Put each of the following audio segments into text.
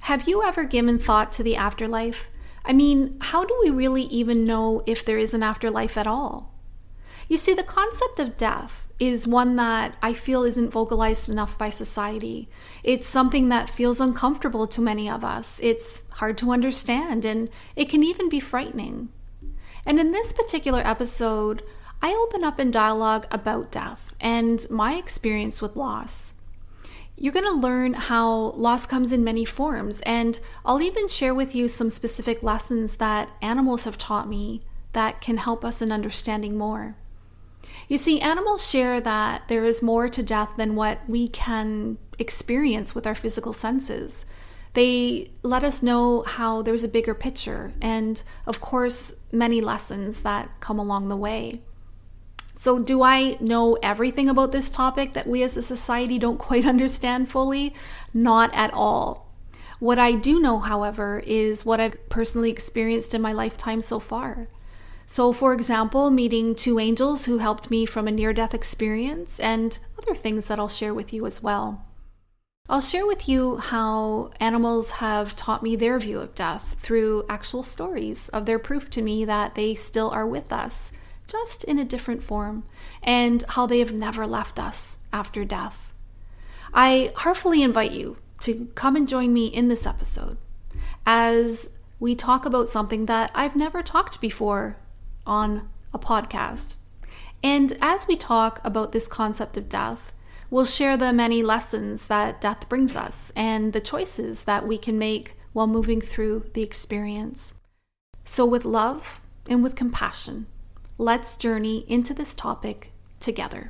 Have you ever given thought to the afterlife? I mean, how do we really even know if there is an afterlife at all? You see, the concept of death is one that I feel isn't vocalized enough by society. It's something that feels uncomfortable to many of us. It's hard to understand, and it can even be frightening. And in this particular episode, I open up in dialogue about death and my experience with loss. You're going to learn how loss comes in many forms, and I'll even share with you some specific lessons that animals have taught me that can help us in understanding more. You see, animals share that there is more to death than what we can experience with our physical senses. They let us know how there's a bigger picture and, of course, many lessons that come along the way. So do I know everything about this topic that we as a society don't quite understand fully? Not at all. What I do know, however, is what I've personally experienced in my lifetime so far. So, for example, meeting two angels who helped me from a near-death experience and other things that I'll share with you as well. I'll share with you how animals have taught me their view of death through actual stories of their proof to me that they still are with us, just in a different form, and how they have never left us after death. I heartfully invite you to come and join me in this episode as we talk about something that I've never talked before on a podcast. And as we talk about this concept of death, we'll share the many lessons that death brings us and the choices that we can make while moving through the experience. So with love and with compassion, let's journey into this topic together.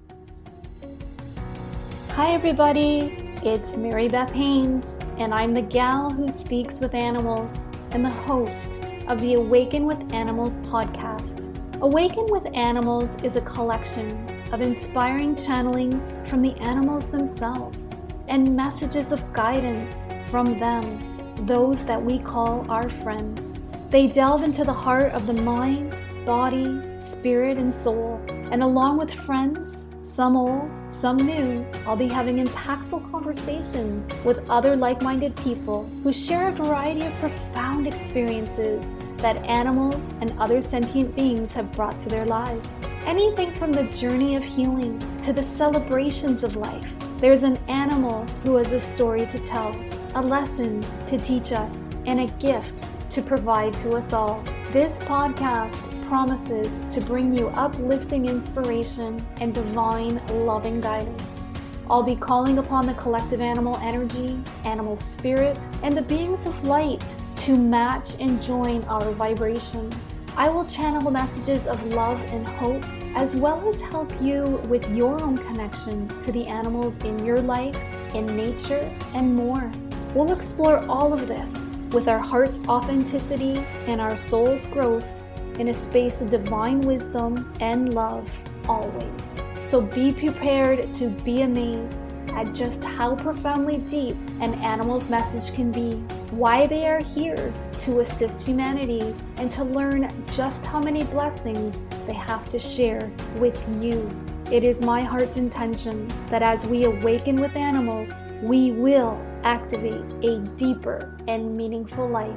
Hi everybody, it's Mary Beth Haynes, and I'm the gal who speaks with animals and the host of the Awaken with Animals podcast. Awaken with Animals is a collection of inspiring channelings from the animals themselves and messages of guidance from them, those that we call our friends. They delve into the heart of the mind, body, spirit, and soul, and along with friends, some old, some new, I'll be having impactful conversations with other like-minded people who share a variety of profound experiences that animals and other sentient beings have brought to their lives. Anything from the journey of healing to the celebrations of life. There's an animal who has a story to tell, a lesson to teach us, and a gift to provide to us all. This podcast promises to bring you uplifting inspiration and divine loving guidance. I'll be calling upon the collective animal energy, animal spirit, and the beings of light to match and join our vibration. I will channel messages of love and hope, as well as help you with your own connection to the animals in your life, in nature, and more. We'll explore all of this with our heart's authenticity and our soul's growth in a space of divine wisdom and love always. So be prepared to be amazed at just how profoundly deep an animal's message can be, why they are here to assist humanity, and to learn just how many blessings they have to share with you. It is my heart's intention that as we awaken with animals, we will activate a deeper and meaningful life.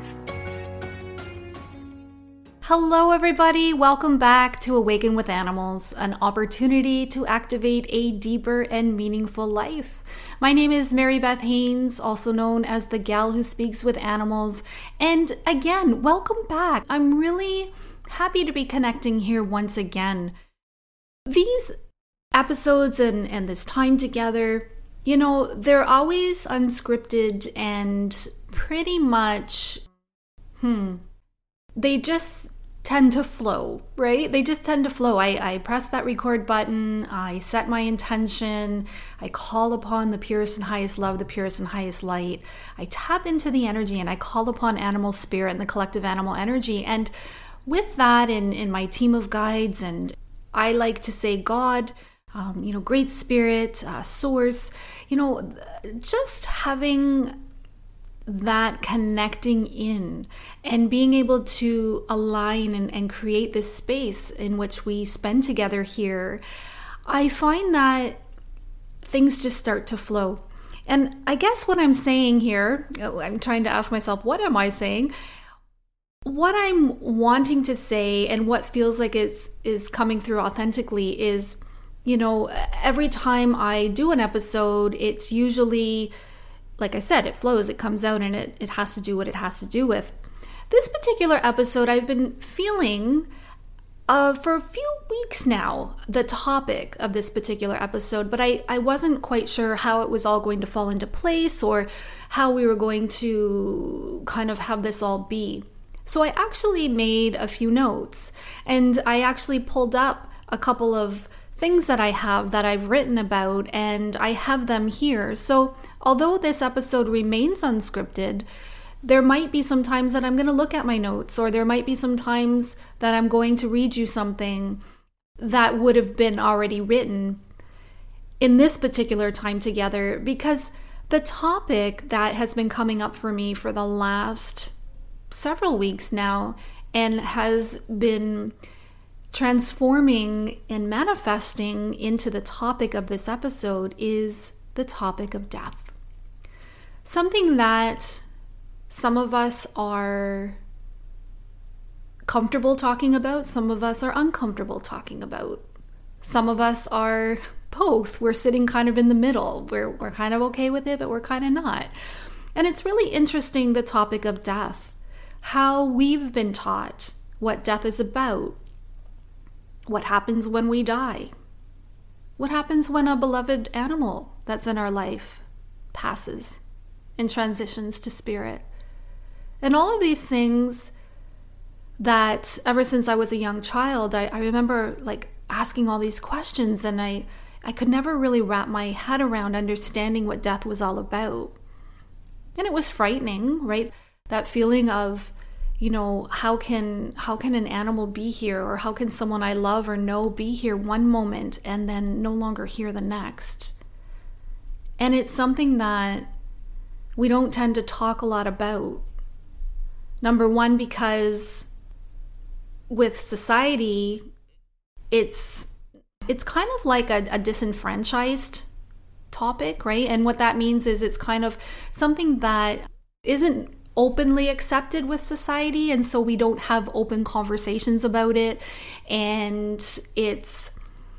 Hello everybody, welcome back to Awaken with Animals, an opportunity to activate a deeper and meaningful life. My name is Mary Beth Haynes, also known as the gal who speaks with animals. And again, welcome back. I'm really happy to be connecting here once again. These episodes and this time together, they're always unscripted and pretty much, they just tend to flow, right? They just tend to flow. I press that record button, I set my intention, I call upon the purest and highest love, the purest and highest light. I tap into the energy and I call upon animal spirit and the collective animal energy. And with that, in my team of guides, and I like to say God, great spirit, source, just having that connecting in and being able to align and create this space in which we spend together here, I find that things just start to flow. And I guess what I'm saying here, I'm trying to ask myself, what am I saying? What I'm wanting to say and what feels like is coming through authentically is, every time I do an episode, it's usually, like I said, it flows, it comes out, and it has to do what it has to do with. This particular episode, I've been feeling for a few weeks now, the topic of this particular episode, but I wasn't quite sure how it was all going to fall into place or how we were going to kind of have this all be. So I actually made a few notes, and I actually pulled up a couple of things that I have that I've written about, and I have them here. So although this episode remains unscripted, there might be some times that I'm going to look at my notes, or there might be some times that I'm going to read you something that would have been already written in this particular time together, because the topic that has been coming up for me for the last several weeks now and has been transforming and manifesting into the topic of this episode is the topic of death. Something that some of us are comfortable talking about, some of us are uncomfortable talking about. Some of us are both. We're sitting kind of in the middle. We're kind of okay with it, but we're kind of not. And it's really interesting, the topic of death, how we've been taught what death is about. What happens when we die? What happens when a beloved animal that's in our life passes and transitions to spirit? And all of these things that ever since I was a young child, I remember like asking all these questions, and I could never really wrap my head around understanding what death was all about. And it was frightening, right? That feeling of, how can an animal be here, or how can someone I love or know be here one moment and then no longer here the next? And it's something that we don't tend to talk a lot about. Number one, because with society, it's kind of like a disenfranchised topic, right? And what that means is it's kind of something that isn't openly accepted with society, and so we don't have open conversations about it, and it's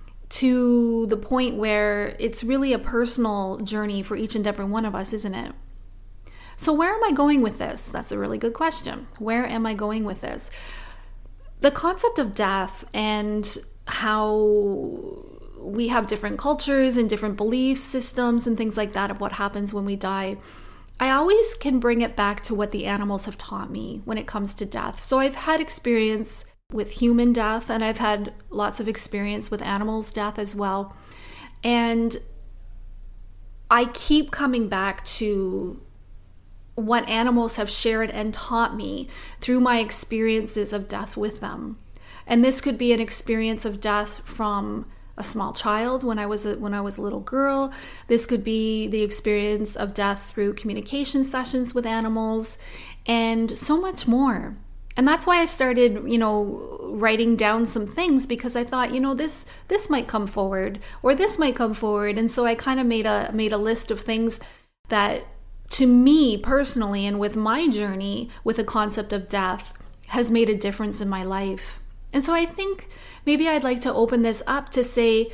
to the point where it's really a personal journey for each and every one of us, isn't it? So where am I going with this? That's a really good question. Where am I going with this? The concept of death and how we have different cultures and different belief systems and things like that of what happens when we die, I always can bring it back to what the animals have taught me when it comes to death. So I've had experience with human death, and I've had lots of experience with animals' death as well. And I keep coming back to what animals have shared and taught me through my experiences of death with them. And this could be an experience of death from a small child when I was a little girl. This could be the experience of death through communication sessions with animals, and so much more. And that's why I started, writing down some things, because I thought, this might come forward, or this might come forward. And so I kind of made a list of things that, to me personally, and with my journey with the concept of death, has made a difference in my life. And so I think maybe I'd like to open this up to say,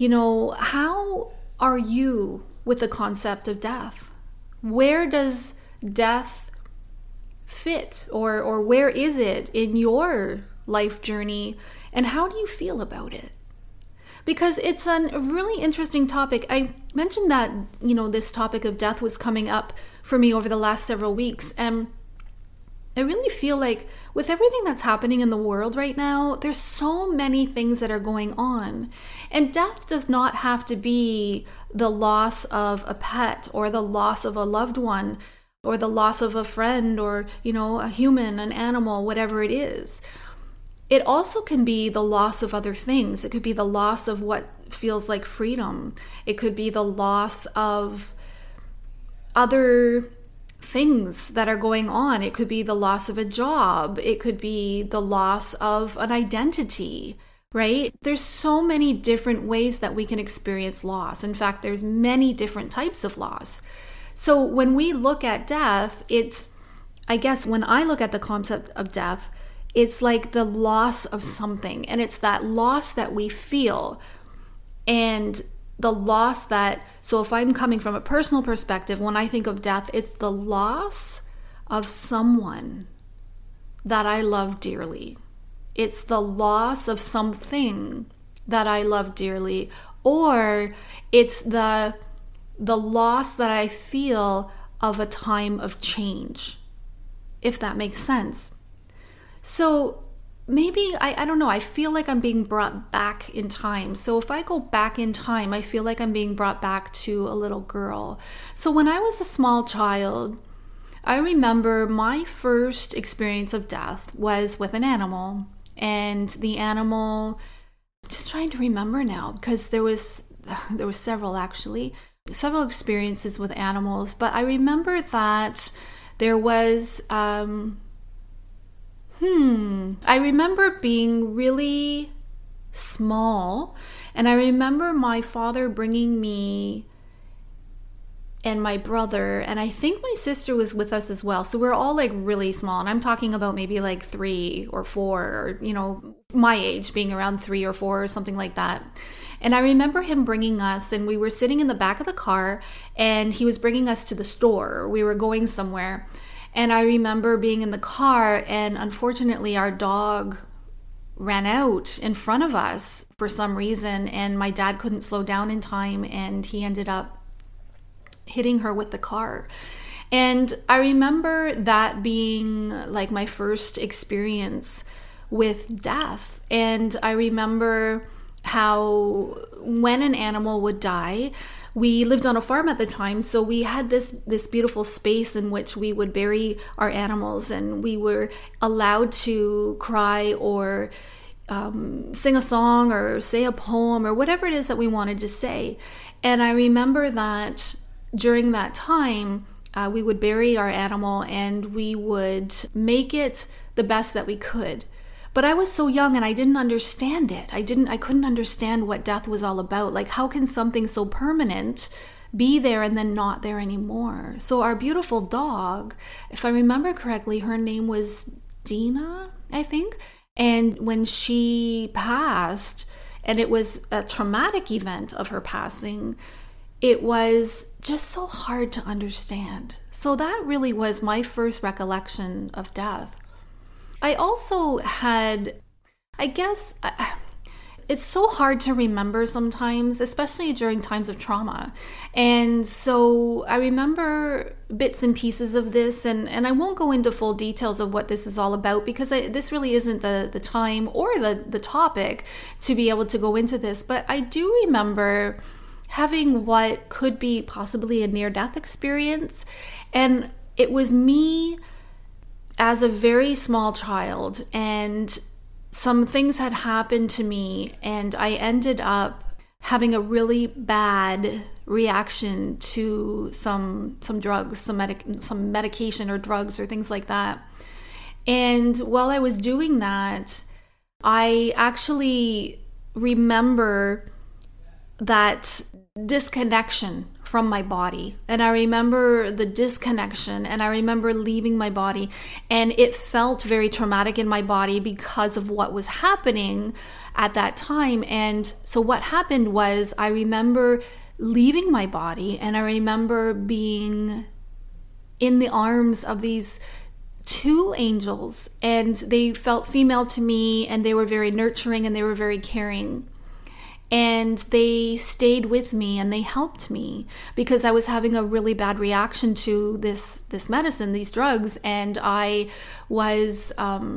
how are you with the concept of death? Where does death fit, or where is it in your life journey, and how do you feel about it? Because it's a really interesting topic. I mentioned that, this topic of death was coming up for me over the last several weeks. And I really feel like with everything that's happening in the world right now, there's so many things that are going on. And death does not have to be the loss of a pet, or the loss of a loved one, or the loss of a friend, or, a human, an animal, whatever it is. It also can be the loss of other things. It could be the loss of what feels like freedom. It could be the loss of other things that are going on. It could be the loss of a job. It could be the loss of an identity, right? There's so many different ways that we can experience loss. In fact, there's many different types of loss. So when we look at death, I guess when I look at the concept of death, it's like the loss of something. And it's that loss that we feel. And the loss so if I'm coming from a personal perspective, when I think of death, it's the loss of someone that I love dearly. It's the loss of something that I love dearly, or it's the loss that I feel of a time of change, if that makes sense. So maybe, I don't know, I feel like I'm being brought back in time. So if I go back in time, I feel like I'm being brought back to a little girl. So when I was a small child, I remember my first experience of death was with an animal. And the animal, just trying to remember now, because there was several experiences with animals, but I remember that there was, I remember being really small, and I remember my father bringing me and my brother, and I think my sister was with us as well. So we're all like really small, and I'm talking about maybe like 3 or 4, or, my age, being around 3 or 4 or something like that. And I remember him bringing us, and we were sitting in the back of the car, and he was bringing us to the store. We were going somewhere. And I remember being in the car, and unfortunately our dog ran out in front of us for some reason, and my dad couldn't slow down in time, and he ended up hitting her with the car. And I remember that being like my first experience with death. And I remember how when an animal would die, we lived on a farm at the time, so we had this beautiful space in which we would bury our animals, and we were allowed to cry or sing a song or say a poem or whatever it is that we wanted to say. And I remember that during that time, we would bury our animal and we would make it the best that we could. But I was so young and I didn't understand it. I couldn't understand what death was all about. Like, how can something so permanent be there and then not there anymore? So our beautiful dog, if I remember correctly, her name was Dina, I think. And when she passed, and it was a traumatic event of her passing, it was just so hard to understand. So that really was my first recollection of death. I also had, I guess, it's so hard to remember sometimes, especially during times of trauma. And so I remember bits and pieces of this, and I won't go into full details of what this is all about, because this really isn't the time or the topic to be able to go into this. But I do remember having what could be possibly a near-death experience. And it was me as a very small child, and some things had happened to me, and I ended up having a really bad reaction to some drugs, some medication or drugs or things like that. And while I was doing that, I actually remember that disconnection from my body. And I remember the disconnection, and I remember leaving my body, and it felt very traumatic in my body because of what was happening at that time. And so what happened was, I remember leaving my body, and I remember being in the arms of these 2 angels, and they felt female to me, and they were very nurturing, and they were very caring. And they stayed with me and they helped me because I was having a really bad reaction to this medicine, these drugs, and I was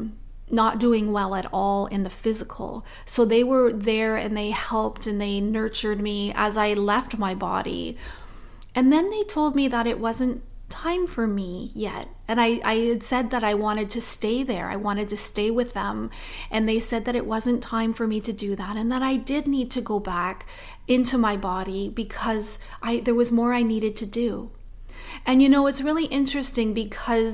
not doing well at all in the physical. So they were there and they helped and they nurtured me as I left my body. And then they told me that it wasn't time for me yet. And I had said that I wanted to stay there. I wanted to stay with them. And they said that it wasn't time for me to do that, and that I did need to go back into my body because there was more I needed to do. And it's really interesting because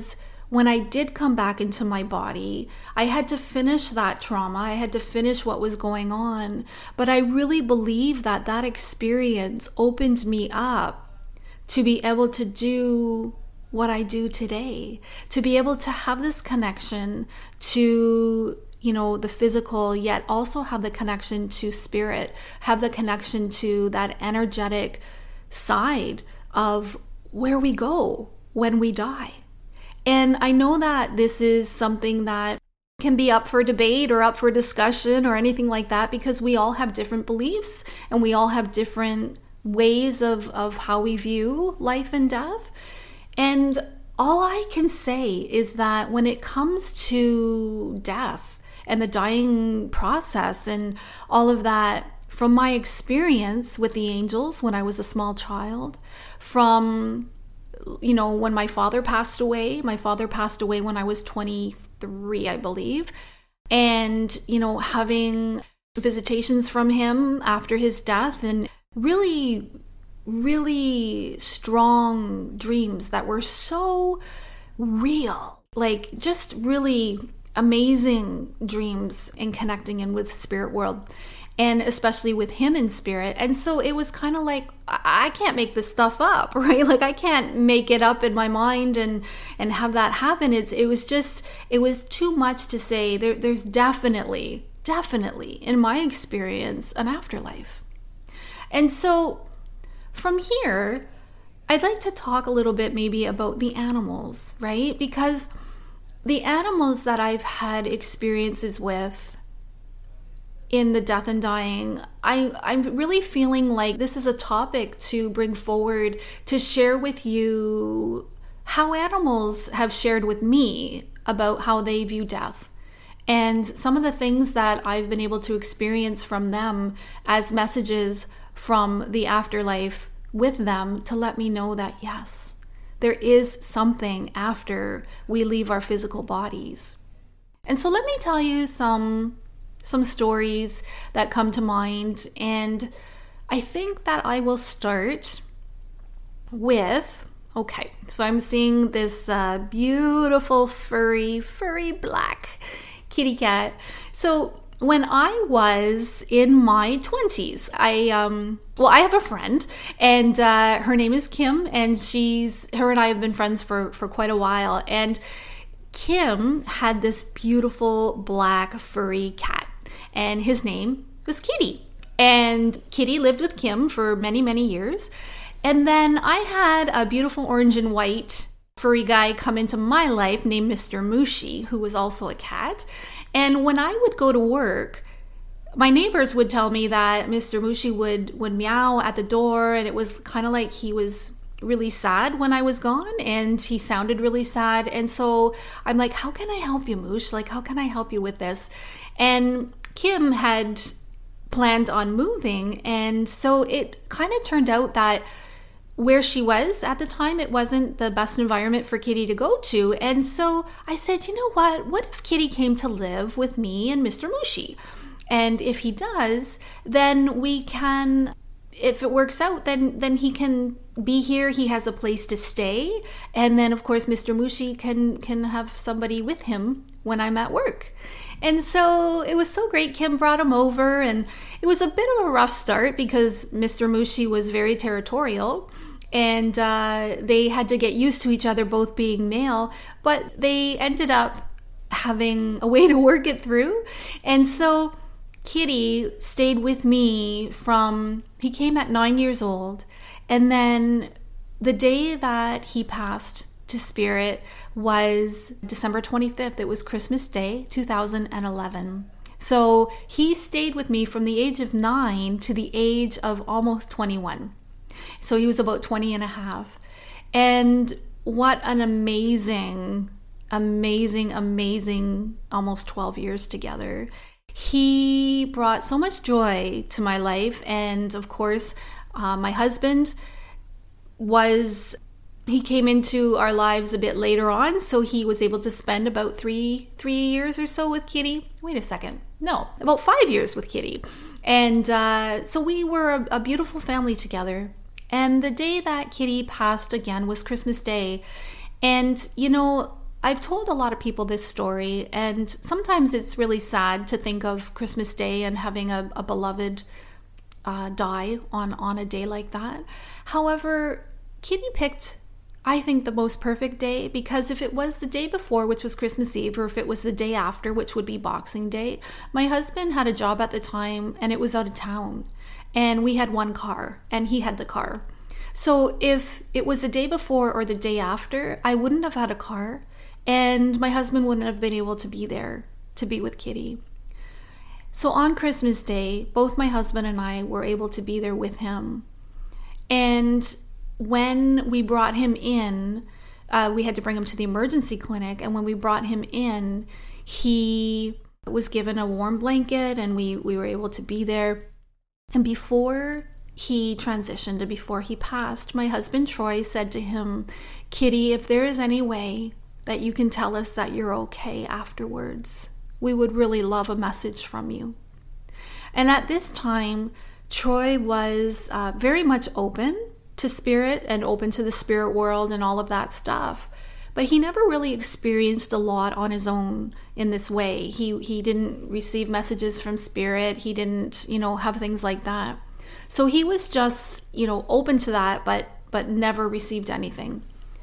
when I did come back into my body, I had to finish that trauma. I had to finish what was going on. But I really believe that that experience opened me up to be able to do what I do today, to be able to have this connection to, the physical, yet also have the connection to spirit, have the connection to that energetic side of where we go when we die. And I know that this is something that can be up for debate or up for discussion or anything like that, because we all have different beliefs and we all have different ways of how we view life and death. And all I can say is that when it comes to death and the dying process and all of that, from my experience with the angels when I was a small child, from when my father passed away when I was 23, I believe. And, having visitations from him after his death, and really, really strong dreams that were so real, like just really amazing dreams and connecting in with spirit world. And especially with him in spirit. And so it was kind of like, I can't make this stuff up, right? Like I can't make it up in my mind and have that happen. It was too much to say. There's definitely, in my experience, an afterlife. And so from here, I'd like to talk a little bit maybe about the animals, right? Because the animals that I've had experiences with in the death and dying, I'm really feeling like this is a topic to bring forward, to share with you how animals have shared with me about how they view death, and some of the things that I've been able to experience from them as messages from the afterlife with them, to let me know that yes, there is something after we leave our physical bodies. And so let me tell you some stories that come to mind, and I think that I will start with, so I'm seeing this beautiful furry black kitty cat. So when I was in my 20s, I have a friend, and her name is Kim, and her and I have been friends for quite a while, and Kim had this beautiful black furry cat, and his name was Kitty. And Kitty lived with Kim for many, many years. And then I had a beautiful orange and white furry guy come into my life named Mr. Mushi, who was also a cat. And when I would go to work, my neighbors would tell me that Mr. Mushi would meow at the door, and it was kind of like he was really sad when I was gone, and he sounded really sad. And so I'm like, how can I help you, Moosh? Like, how can I help you with this? And Kim had planned on moving, and so it kind of turned out that where she was at the time, it wasn't the best environment for Kitty to go to. And so I said, you know what if Kitty came to live with me and Mr. Mushi? And if he does, then we can, if it works out, then he can be here. He has a place to stay. And then, of course, Mr. Mushi can have somebody with him when I'm at work. And so it was so great. Kim brought him over, and it was a bit of a rough start because Mr. Mushi was very territorial, and they had to get used to each other both being male, but they ended up having a way to work it through. And so Kitty stayed with me he came at 9 years old, and then the day that he passed to spirit was December 25th. It was Christmas Day, 2011. So he stayed with me from the age of 9 to the age of almost 21. So he was about 20 and a half. And what an amazing almost 12 years together. He brought so much joy to my life. And of course, my husband he came into our lives a bit later on, so he was able to spend about three years or so with Kitty. Wait a second. No, about 5 years with Kitty. And so we were a beautiful family together. And the day that Kitty passed again was Christmas Day. And, I've told a lot of people this story, and sometimes it's really sad to think of Christmas Day and having a beloved die on a day like that. However, Kitty picked, I think, the most perfect day, because if it was the day before, which was Christmas Eve, or if it was the day after, which would be Boxing Day, my husband had a job at the time and it was out of town, and we had one car and he had the car. So if it was the day before or the day after, I wouldn't have had a car, and my husband wouldn't have been able to be there to be with Kitty. So on Christmas Day, both my husband and I were able to be there with him. And when we brought him in, we had to bring him to the emergency clinic. And when we brought him in, he was given a warm blanket, and we were able to be there. And before he transitioned and before he passed, my husband Troy said to him, "Kitty, if there is any way that you can tell us that you're okay afterwards, we would really love a message from you." And at this time, Troy was very much open to spirit and open to the spirit world and all of that stuff. But he never really experienced a lot on his own in this way. He didn't receive messages from spirit. He didn't, have things like that. So he was just, open to that, but never received anything.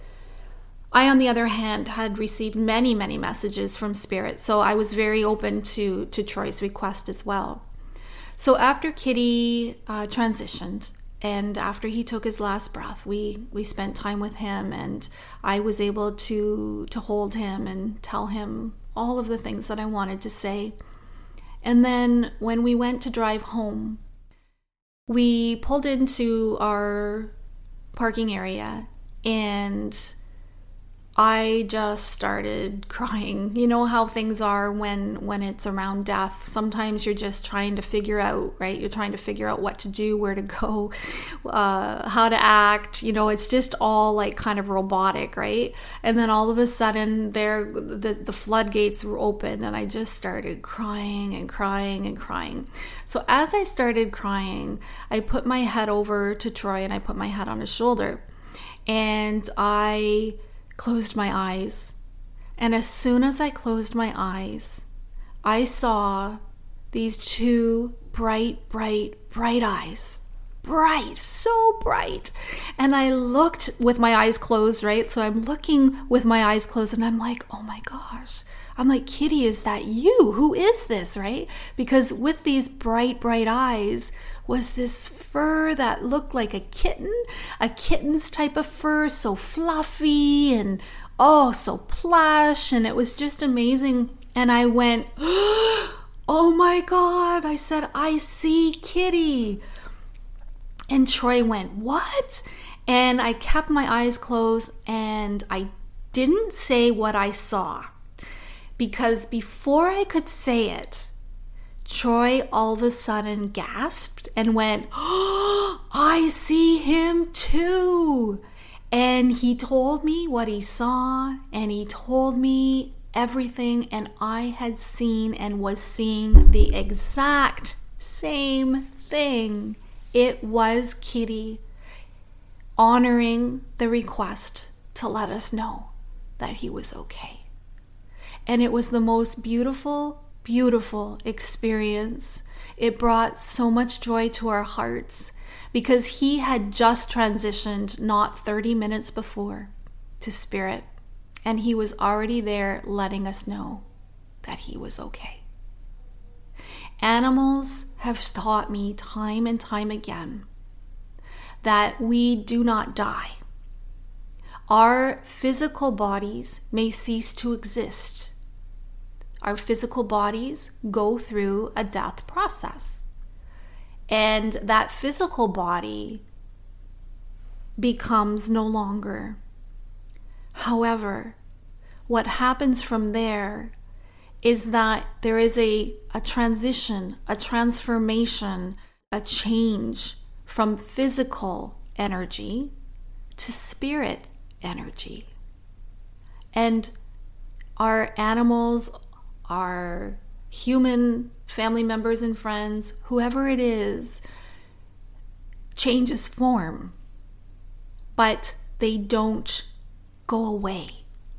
I, on the other hand, had received many, many messages from spirit, so I was very open to Troy's request as well. So after Kitty transitioned, and after he took his last breath, we spent time with him, and I was able to hold him and tell him all of the things that I wanted to say. And then when we went to drive home, we pulled into our parking area, and I just started crying. You know how things are when it's around death. Sometimes you're just trying to figure out, right? You're trying to figure out what to do, where to go, how to act. It's just all like kind of robotic, right? And then all of a sudden the floodgates were open, and I just started crying and crying and crying. So as I started crying, I put my head over to Troy and I put my head on his shoulder, and I closed my eyes. And as soon as I closed my eyes, I saw these two bright eyes. Bright, so bright. And I looked with my eyes closed, right? So I'm looking with my eyes closed, and I'm like, oh my gosh. I'm like, Kitty, is that you? Who is this, right? Because with these bright eyes was this fur that looked like a kitten's type of fur, so fluffy and so plush, and it was just amazing. And I went, oh my God. I said, I see Kitty. And Troy went, what? And I kept my eyes closed, and I didn't say what I saw, because before I could say it, Troy all of a sudden gasped and went, oh, I see him too. And he told me what he saw, and he told me everything, and I had seen and was seeing the exact same thing. It was Kitty honoring the request to let us know that he was okay. And it was the most beautiful experience. It brought so much joy to our hearts, because he had just transitioned not 30 minutes before to spirit, and he was already there letting us know that he was okay. Animals have taught me time and time again that we do not die. Our physical bodies may cease to exist. Our physical bodies go through a death process. And that physical body becomes no longer. However, what happens from there is that there is a transition, a transformation, a change from physical energy to spirit energy. And our animals, our human family members and friends, whoever it is, changes form, but they don't go away.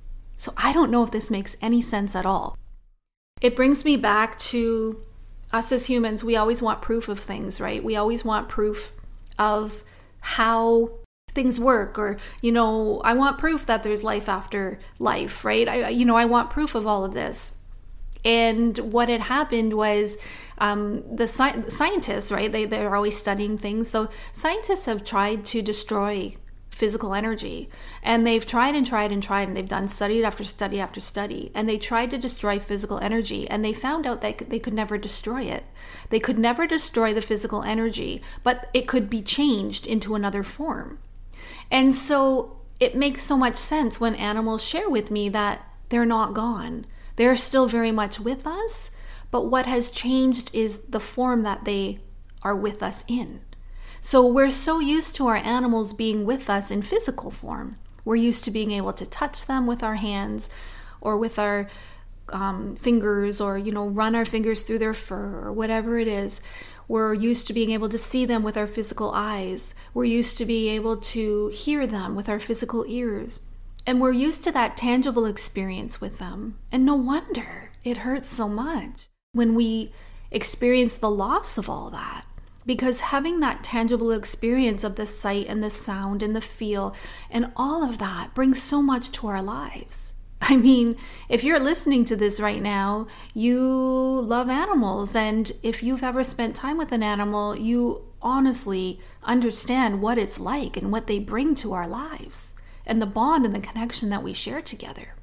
So I don't know if this makes any sense at all. It brings me back to us as humans. We always want proof of things, right? We always want proof of how things work, or, I want proof that there's life after life, right? I want proof of all of this. And what had happened was the scientists, right? They're always studying things. So scientists have tried to destroy physical energy, and they've tried and tried and tried, and they've done study after study after study, and they tried to destroy physical energy, and they found out that they could never destroy it. They could never destroy the physical energy, but it could be changed into another form. And so it makes so much sense when animals share with me that they're not gone. They're still very much with us, but what has changed is the form that they are with us in. So we're so used to our animals being with us in physical form. We're used to being able to touch them with our hands or with our fingers, or, run our fingers through their fur or whatever it is. We're used to being able to see them with our physical eyes. We're used to being able to hear them with our physical ears. And we're used to that tangible experience with them. And no wonder it hurts so much when we experience the loss of all that. Because having that tangible experience of the sight and the sound and the feel and all of that brings so much to our lives. I mean, if you're listening to this right now, you love animals. And if you've ever spent time with an animal, you honestly understand what it's like and what they bring to our lives and the bond and the connection that we share together.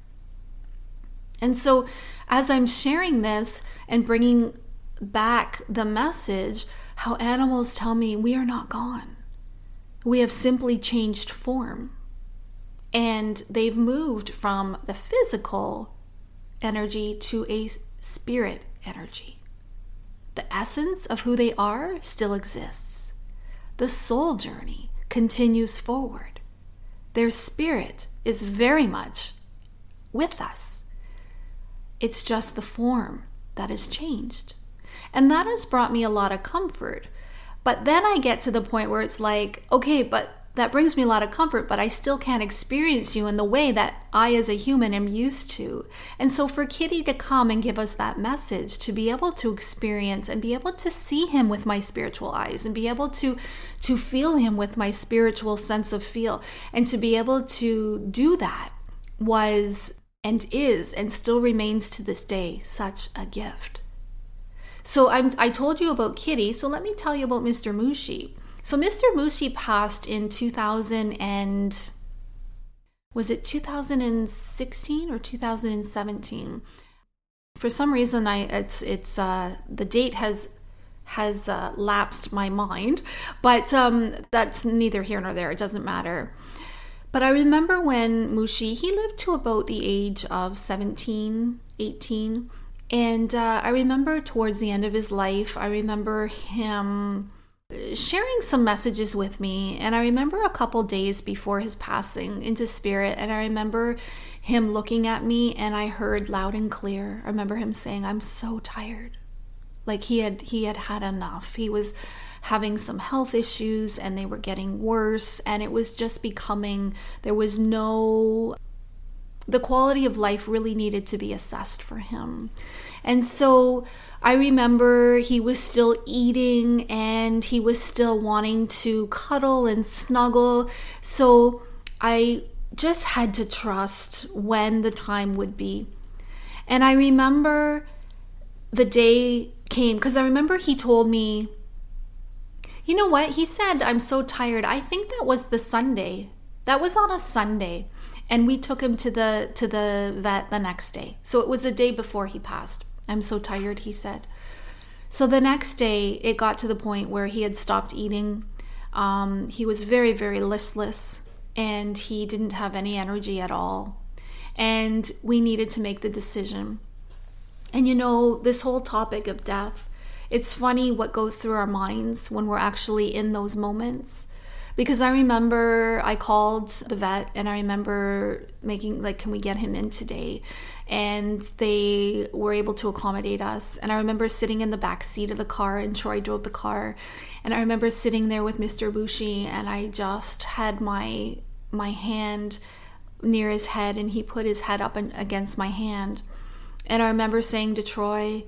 And so as I'm sharing this and bringing back the message, how animals tell me we are not gone. We have simply changed form. And they've moved from the physical energy to a spirit energy. The essence of who they are still exists. The soul journey continues forward. Their spirit is very much with us. It's just the form that has changed. And that has brought me a lot of comfort. But then I get to the point where it's like, okay, but that brings me a lot of comfort, but I still can't experience you in the way that I as a human am used to. And so for Kitty to come and give us that message, to be able to experience and be able to see him with my spiritual eyes, and be able to feel him with my spiritual sense of feel, and to be able to do that was and is and still remains to this day such a gift. So I told you about Kitty, so let me tell you about Mr. Mushi. So Mr. Mushi passed in 2016 or 2017? For some reason, the date has lapsed my mind, but that's neither here nor there. It doesn't matter. But I remember when Mushi, he lived to about the age of 17, 18. And I remember towards the end of his life, I remember him sharing some messages with me. And I remember a couple days before his passing into spirit, and I remember him looking at me, and I heard loud and clear, I remember him saying, "I'm so tired." Like he had had enough. He was having some health issues, and they were getting worse, and it was just becoming, the quality of life really needed to be assessed for him. And so I remember he was still eating, and he was still wanting to cuddle and snuggle. So I just had to trust when the time would be. And I remember the day came, because I remember he told me, you know what? He said, "I'm so tired." I think that was the Sunday. That was on a Sunday. And we took him to the vet the next day. So it was the day before he passed. "I'm so tired," he said. So the next day, it got to the point where he had stopped eating. He was very, very listless, and he didn't have any energy at all. And we needed to make the decision. And this whole topic of death, it's funny what goes through our minds when we're actually in those moments. Because I remember I called the vet, and I remember making, can we get him in today? And they were able to accommodate us. And I remember sitting in the back seat of the car, and Troy drove the car. And I remember sitting there with Mr. Mushi, and I just had my hand near his head, and he put his head up against my hand. And I remember saying to Troy,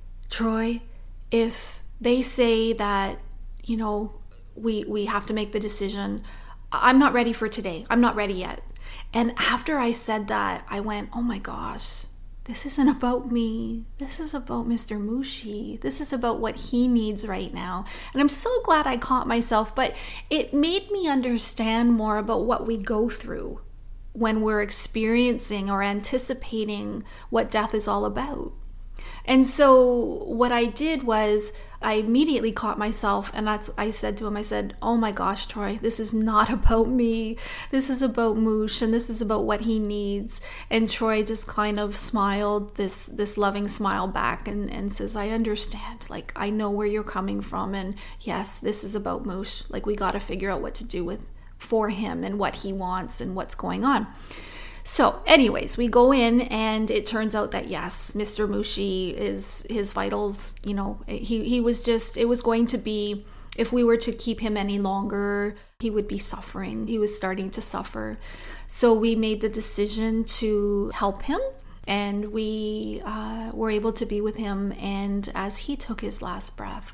if they say that, we have to make the decision, I'm not ready for today. I'm not ready yet. And after I said that, I went, oh my gosh, this isn't about me. This is about Mr. Mushi. This is about what he needs right now. And I'm so glad I caught myself, but it made me understand more about what we go through when we're experiencing or anticipating what death is all about. And so what I did was I immediately caught myself, and I said to him, oh my gosh, Troy, this is not about me. This is about Moosh, and this is about what he needs. And Troy just kind of smiled, this loving smile back, and says, I understand. Like, I know where you're coming from. And yes, this is about Moosh. Like, we got to figure out what to do for him and what he wants and what's going on. So anyways, we go in, and it turns out that yes, Mr. Mushi is his vitals, he was just, it was going to be, if we were to keep him any longer, he would be suffering. He was starting to suffer. So we made the decision to help him, and we were able to be with him. And as he took his last breath,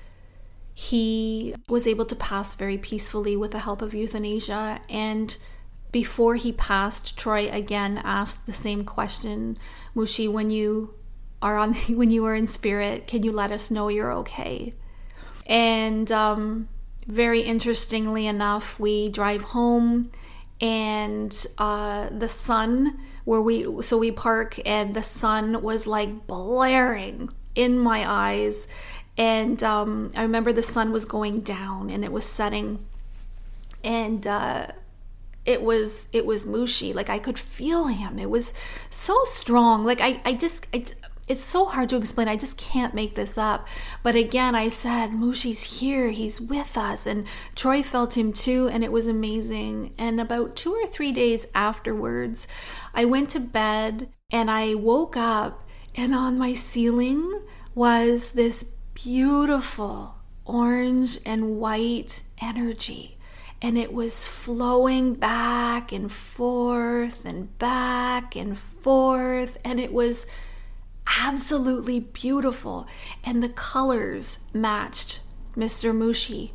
he was able to pass very peacefully with the help of euthanasia. And before he passed, Troy again asked the same question, Mushi, when you are in spirit, can you let us know you're okay? And very interestingly enough, we drive home, and the sun, we park, and the sun was like blaring in my eyes. And I remember the sun was going down and it was setting, and it was Mushi. Like, I could feel him. It was so strong. Like, it's so hard to explain. I just can't make this up. But again, I said, Mushi's here. He's with us. And Troy felt him too, and it was amazing. And about 2 or 3 days afterwards, I went to bed, and I woke up, and on my ceiling was this beautiful orange and white energy. And it was flowing back and forth and back and forth. And it was absolutely beautiful. And the colors matched Mr. Mushi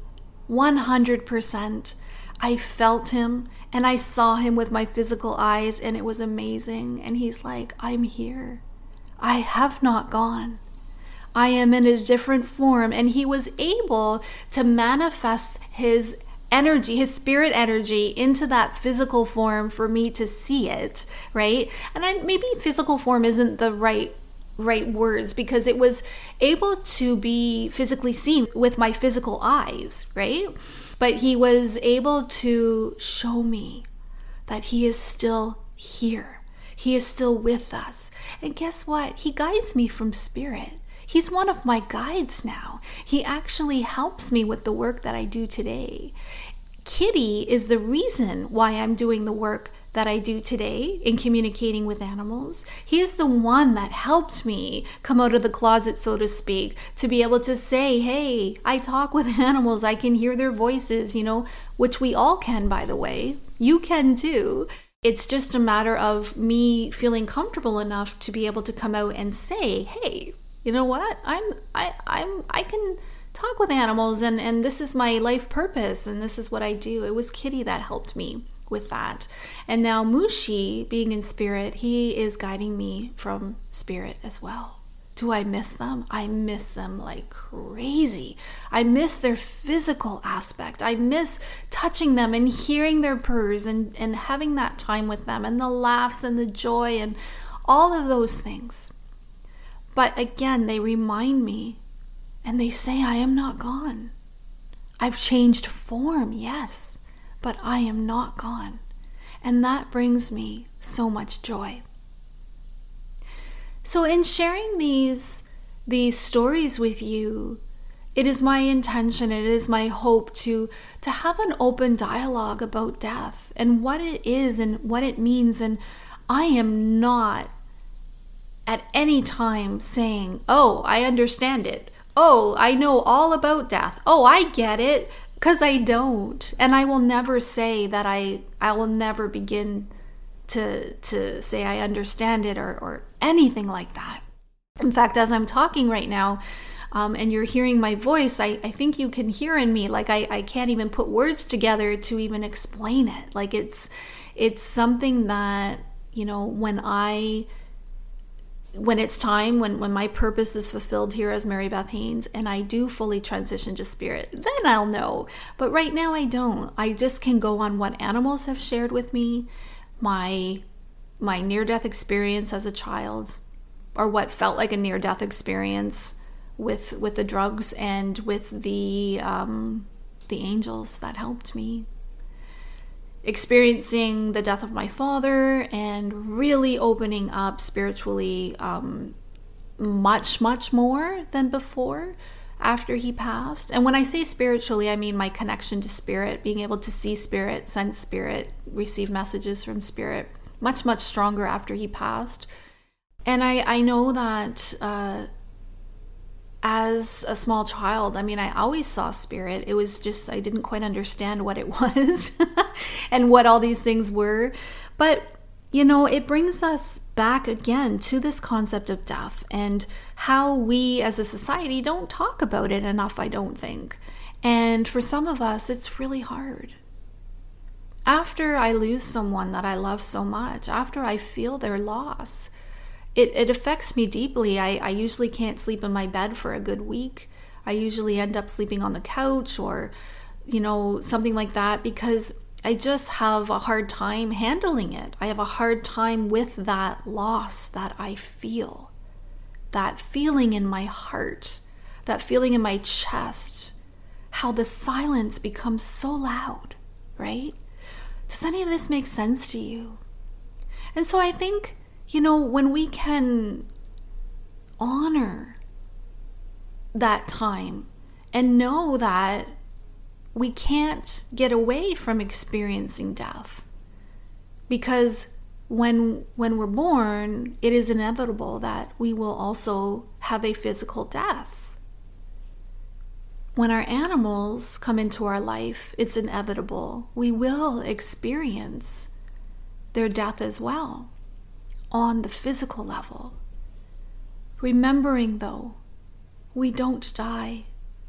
100%. I felt him, and I saw him with my physical eyes, and it was amazing. And he's like, I'm here. I have not gone. I am in a different form. And he was able to manifest his energy, his spirit energy, into that physical form for me to see it, right? And maybe physical form isn't the right words, because it was able to be physically seen with my physical eyes, right? But he was able to show me that he is still here. He is still with us. And guess what? He guides me from spirit. He's one of my guides now. He actually helps me with the work that I do today. Kitty is the reason why I'm doing the work that I do today in communicating with animals. He is the one that helped me come out of the closet, so to speak, to be able to say, hey, I talk with animals. I can hear their voices, which we all can, by the way. You can too. It's just a matter of me feeling comfortable enough to be able to come out and say, hey, you know what? I can talk with animals, and this is my life purpose, and this is what I do. It was Kitty that helped me with that. And now Mushi, being in spirit, he is guiding me from spirit as well. Do I miss them? I miss them like crazy. I miss their physical aspect. I miss touching them and hearing their purrs and having that time with them, and the laughs and the joy and all of those things. But again, they remind me, and they say, I am not gone. I've changed form, yes, but I am not gone. And that brings me so much joy. So in sharing these stories with you, it is my intention, it is my hope to have an open dialogue about death and what it is and what it means. And I am not at any time saying, oh, I understand it. Oh, I know all about death. Oh, I get it. Because I don't. And I will never say that I will never begin to say I understand it or anything like that. In fact, as I'm talking right now, and you're hearing my voice, I think you can hear in me, like I can't even put words together to even explain it. Like it's something that, when it's time, when my purpose is fulfilled here as Mary Beth Haynes and I do fully transition to spirit, then I'll know. But right now I don't. I just can go on what animals have shared with me, my near-death experience as a child, or what felt like a near-death experience with the drugs and with the angels that helped me. Experiencing the death of my father and really opening up spiritually much, much more than before after he passed. And when I say spiritually, I mean my connection to spirit, being able to see spirit, sense spirit, receive messages from spirit, much, much stronger after he passed. And I know that as a small child, I always saw spirit. It was just, I didn't quite understand what it was and what all these things were. But, it brings us back again to this concept of death and how we as a society don't talk about it enough, I don't think. And for some of us, it's really hard. After I lose someone that I love so much, after I feel their loss, it affects me deeply. I usually can't sleep in my bed for a good week. I usually end up sleeping on the couch or, something like that, because I just have a hard time handling it. I have a hard time with that loss that I feel, that feeling in my heart, that feeling in my chest, how the silence becomes so loud, right? Does any of this make sense to you? And so I think, when we can honor that time and know that we can't get away from experiencing death, because when we're born, it is inevitable that we will also have a physical death. When our animals come into our life, it's inevitable. We will experience their death as well, on the physical level. Remembering, though, we don't die.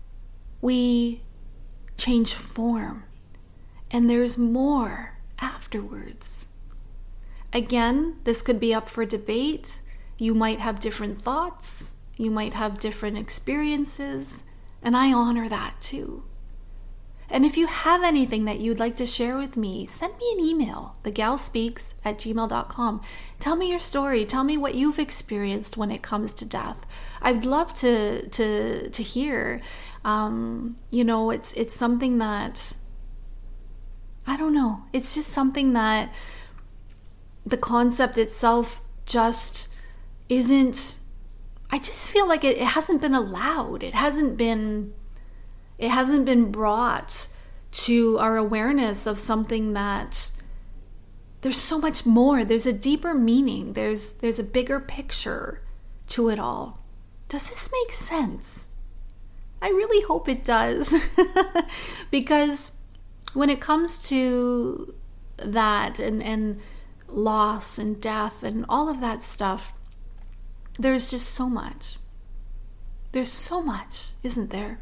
We change form, and there's more afterwards. Again, this could be up for debate. You might have different thoughts. You might have different experiences, and I honor that too. And if you have anything that you'd like to share with me, send me an email, thegalspeaks@gmail.com. Tell me your story. Tell me what you've experienced when it comes to death. I'd love to hear. It's something that, I don't know. It's just something that the concept itself just isn't. I just feel like it hasn't been allowed. It hasn't been brought to our awareness of something that there's so much more. There's a deeper meaning. There's a bigger picture to it all. Does this make sense? I really hope it does. Because when it comes to that and loss and death and all of that stuff, there's just so much. There's so much, isn't there?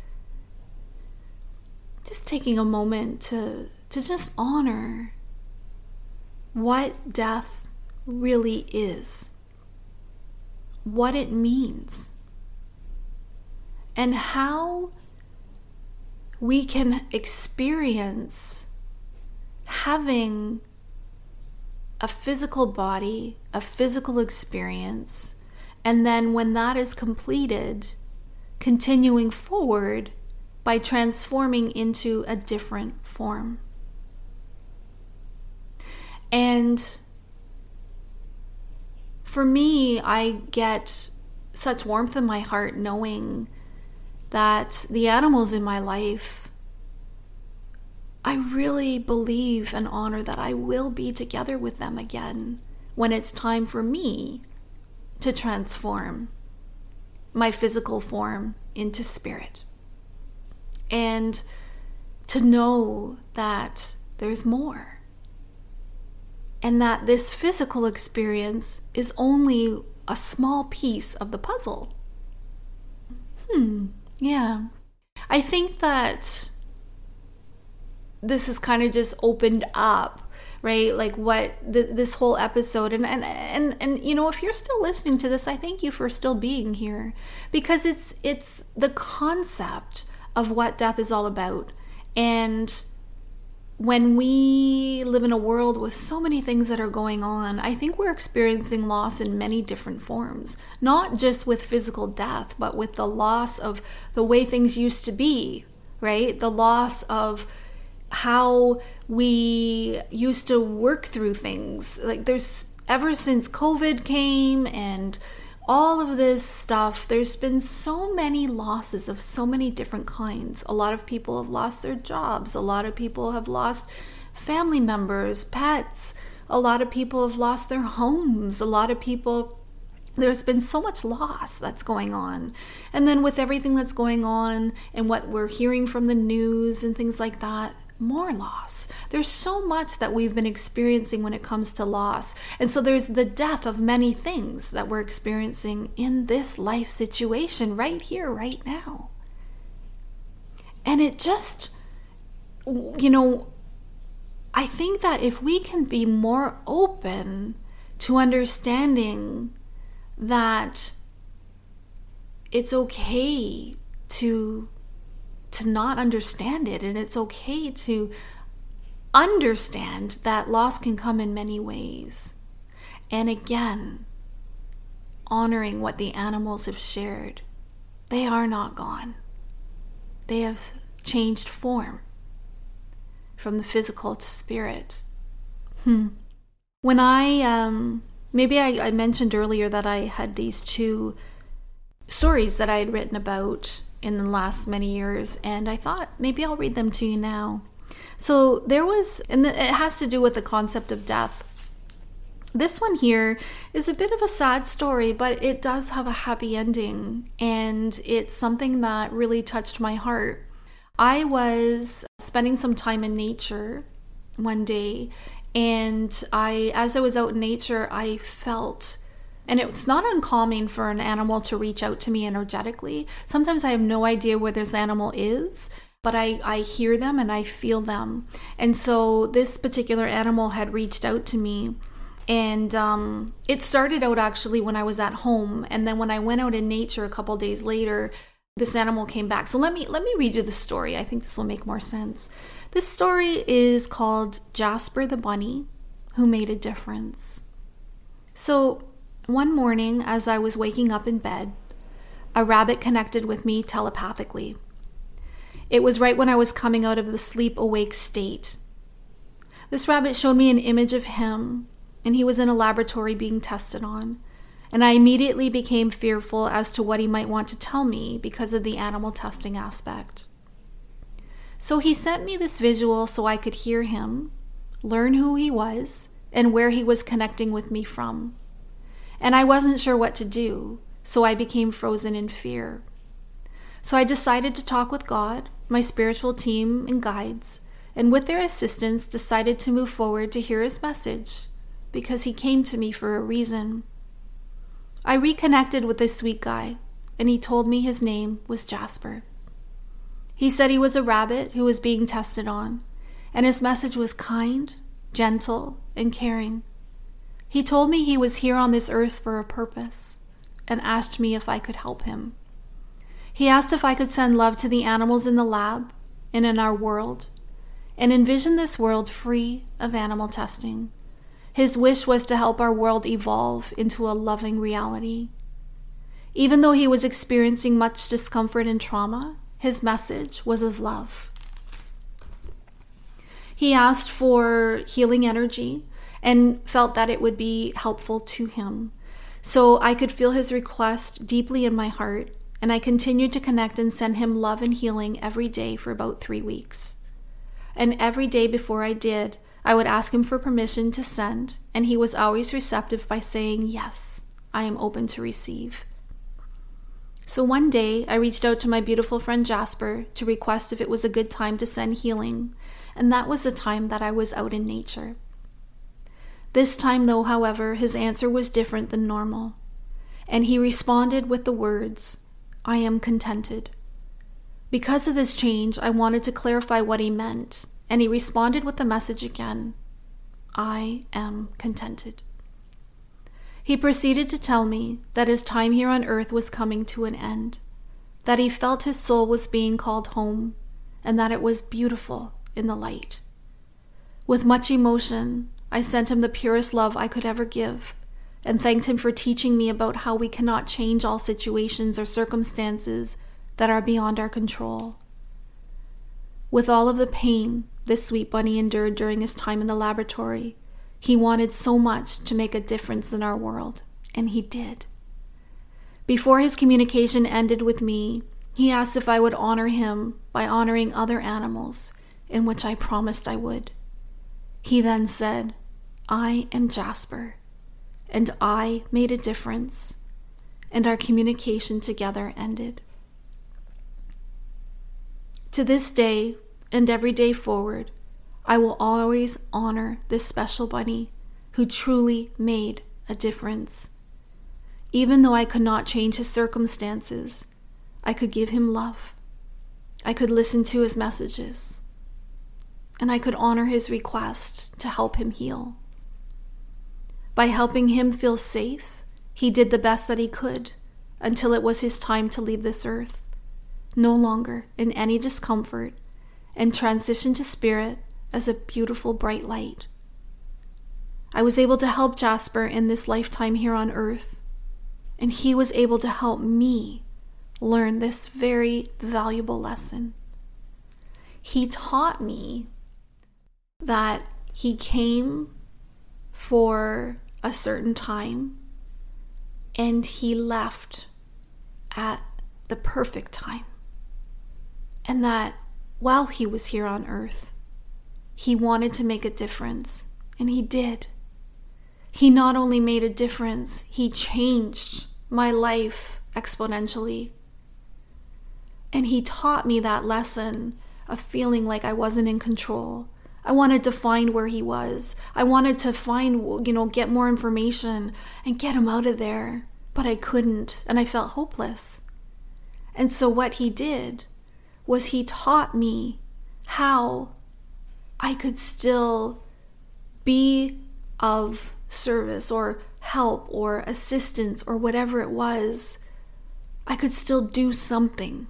Just taking a moment to just honor what death really is, what it means, and how we can experience having a physical body, a physical experience, and then when that is completed, continuing forward by transforming into a different form. And for me, I get such warmth in my heart knowing that the animals in my life, I really believe and honor that I will be together with them again when it's time for me to transform my physical form into spirit. And to know that there's more. and that this physical experience is only a small piece of the puzzle. Yeah. I think that this has kind of just opened up, right? Like what this whole episode, and you know, if you're still listening to this, I thank you for still being here, because it's the concept of what death is all about. And when we live in a world with so many things that are going on, I think we're experiencing loss in many different forms, not just with physical death, but with the loss of the way things used to be, right? The loss of how we used to work through things. Like there's, ever since COVID came and all of this stuff, there's been so many losses of so many different kinds. A lot of people have lost their jobs. A lot of people have lost family members, pets. A lot of people have lost their homes. A lot of people, there's been so much loss that's going on. And then with everything that's going on and what we're hearing from the news and things like that, more loss. There's so much that we've been experiencing when it comes to loss. And so there's the death of many things that we're experiencing in this life situation right here, right now. And it just, you know, I think that if we can be more open to understanding that it's okay to not understand it, and it's okay to understand that loss can come in many ways. And again, honoring what the animals have shared. They are not gone. They have changed form from the physical to spirit. When I mentioned earlier that I had these 2 stories that I had written about in the last many years, and I thought maybe I'll read them to you now. So there was, and it has to do with the concept of death. This one here is a bit of a sad story, but it does have a happy ending, and it's something that really touched my heart. I was spending some time in nature one day, and as I was out in nature, I felt, and it's not uncommon for an animal to reach out to me energetically. Sometimes I have no idea where this animal is, but I hear them and I feel them. And so this particular animal had reached out to me, and it started out actually when I was at home. And then when I went out in nature a couple days later, this animal came back. So let me read you the story. I think this will make more sense. This story is called Jasper the Bunny Who Made a Difference. So one morning, as I was waking up in bed, a rabbit connected with me telepathically. It was right when I was coming out of the sleep-awake state. This rabbit showed me an image of him, and he was in a laboratory being tested on, and I immediately became fearful as to what he might want to tell me because of the animal testing aspect. So he sent me this visual so I could hear him, learn who he was, and where he was connecting with me from. And I wasn't sure what to do, so I became frozen in fear. So I decided to talk with God, my spiritual team and guides, and with their assistance decided to move forward to hear his message, because he came to me for a reason. I reconnected with this sweet guy, and he told me his name was Jasper. He said he was a rabbit who was being tested on, and his message was kind, gentle, and caring. He told me he was here on this earth for a purpose and asked me if I could help him. He asked if I could send love to the animals in the lab and in our world and envision this world free of animal testing. His wish was to help our world evolve into a loving reality. Even though he was experiencing much discomfort and trauma, his message was of love. He asked for healing energy and felt that it would be helpful to him. So I could feel his request deeply in my heart, and I continued to connect and send him love and healing every day for about 3 weeks. And every day before I did, I would ask him for permission to send, and he was always receptive by saying, "Yes, I am open to receive." So one day, I reached out to my beautiful friend Jasper to request if it was a good time to send healing, and that was the time that I was out in nature. This time, though, however, his answer was different than normal, and he responded with the words, "I am contented." Because of this change, I wanted to clarify what he meant, and he responded with the message again, "I am contented." He proceeded to tell me that his time here on earth was coming to an end, that he felt his soul was being called home, and that it was beautiful in the light. With much emotion, I sent him the purest love I could ever give, and thanked him for teaching me about how we cannot change all situations or circumstances that are beyond our control. With all of the pain this sweet bunny endured during his time in the laboratory, he wanted so much to make a difference in our world, and he did. Before his communication ended with me, he asked if I would honor him by honoring other animals, in which I promised I would. He then said, "I am Jasper, and I made a difference," and our communication together ended. To this day, and every day forward, I will always honor this special bunny who truly made a difference. Even though I could not change his circumstances, I could give him love. I could listen to his messages, and I could honor his request to help him heal. By helping him feel safe, he did the best that he could until it was his time to leave this earth, no longer in any discomfort, and transition to spirit as a beautiful bright light. I was able to help Jasper in this lifetime here on earth, and he was able to help me learn this very valuable lesson. He taught me that he came for a certain time and he left at the perfect time, and that while he was here on earth, he wanted to make a difference, and he did. He not only made a difference, he changed my life exponentially. And he taught me that lesson of feeling like I wasn't in control. I wanted to find where he was. I wanted to find, get more information and get him out of there. But I couldn't, and I felt hopeless. And so what he did was he taught me how I could still be of service or help or assistance or whatever it was. I could still do something.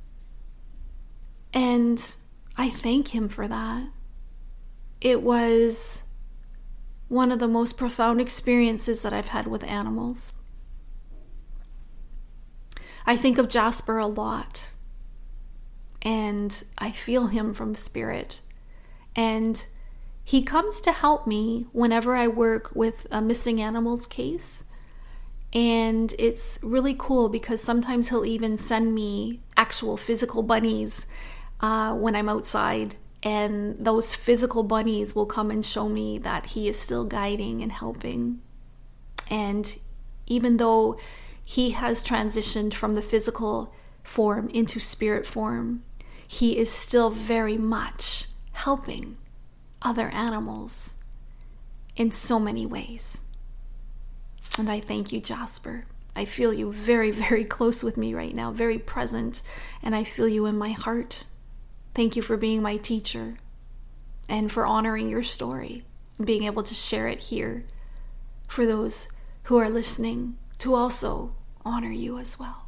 And I thank him for that. It was one of the most profound experiences that I've had with animals. I think of Jasper a lot, and I feel him from spirit. And he comes to help me whenever I work with a missing animals case. And it's really cool because sometimes he'll even send me actual physical bunnies when I'm outside. And those physical bunnies will come and show me that he is still guiding and helping. And even though he has transitioned from the physical form into spirit form, he is still very much helping other animals in so many ways. And I thank you, Jasper. I feel you very, very close with me right now, very present, and I feel you in my heart. Thank you for being my teacher and for honoring your story and being able to share it here for those who are listening to also honor you as well.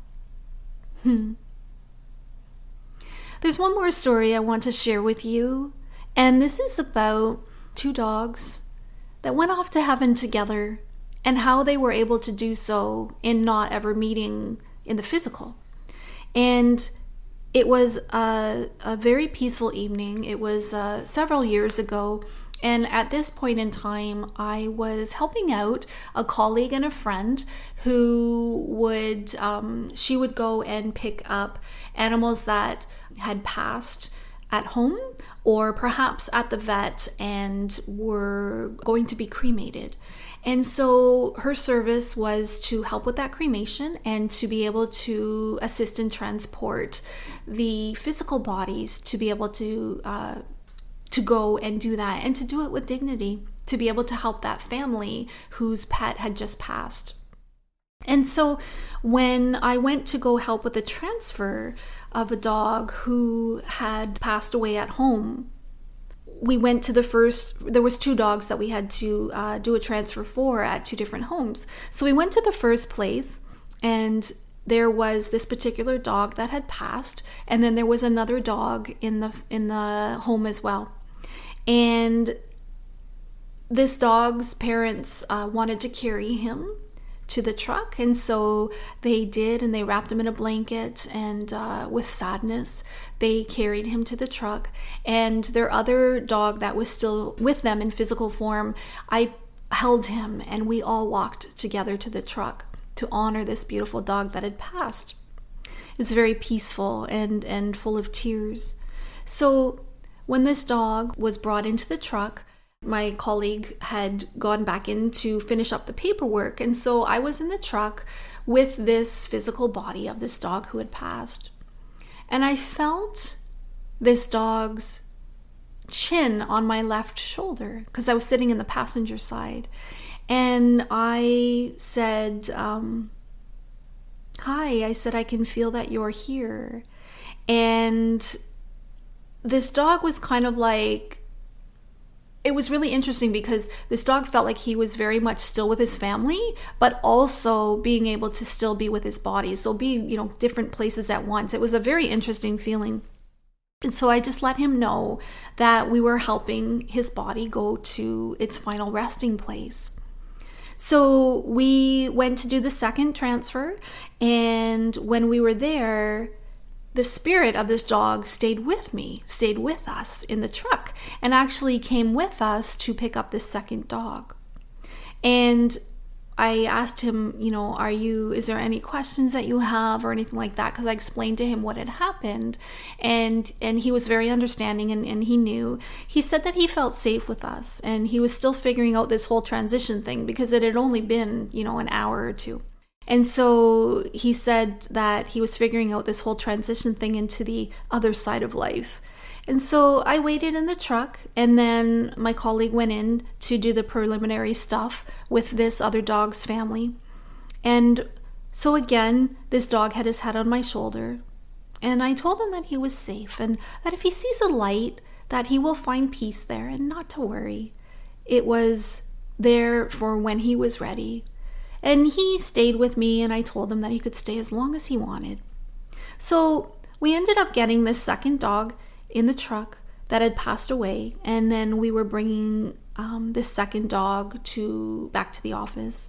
There's one more story I want to share with you, and this is about two dogs that went off to heaven together and how they were able to do so in not ever meeting in the physical. And it was a very peaceful evening. It was several years ago. And at this point in time, I was helping out a colleague and a friend who she would go and pick up animals that had passed at home or perhaps at the vet and were going to be cremated. And so her service was to help with that cremation and to be able to assist and transport the physical bodies to be able to go and do that and to do it with dignity to be able to help that family whose pet had just passed. And so when I went to go help with the transfer of a dog who had passed away at home, we went to there was 2 dogs that we had to do a transfer for at 2 different homes. So we went to the first place, and there was this particular dog that had passed, and then there was another dog in the home as well. And this dog's parents wanted to carry him to the truck, and so they did, and they wrapped him in a blanket, and with sadness they carried him to the truck. And their other dog that was still with them in physical form, I held him, and we all walked together to the truck to honor this beautiful dog that had passed. It was very peaceful and full of tears. So when this dog was brought into the truck, my colleague had gone back in to finish up the paperwork, and so I was in the truck with this physical body of this dog who had passed. And I felt this dog's chin on my left shoulder because I was sitting in the passenger side. And I said, hi, I said, I can feel that you're here. And this dog was kind of like, it was really interesting because this dog felt like he was very much still with his family, but also being able to still be with his body. So being, different places at once. It was a very interesting feeling. And so I just let him know that we were helping his body go to its final resting place. So we went to do the second transfer, and when we were there, the spirit of this dog stayed with us in the truck, and actually came with us to pick up this second dog. And I asked him, is there any questions that you have or anything like that? Because I explained to him what had happened, and he was very understanding, and he knew. He said that he felt safe with us, and he was still figuring out this whole transition thing because it had only been, an hour or 2. And so he said that he was figuring out this whole transition thing into the other side of life. And so I waited in the truck, and then my colleague went in to do the preliminary stuff with this other dog's family. And so again, this dog had his head on my shoulder, and I told him that he was safe, and that if he sees a light, that he will find peace there, and not to worry. It was there for when he was ready. And he stayed with me, and I told him that he could stay as long as he wanted. So we ended up getting this second dog in the truck that had passed away, and then we were bringing this second dog back to the office.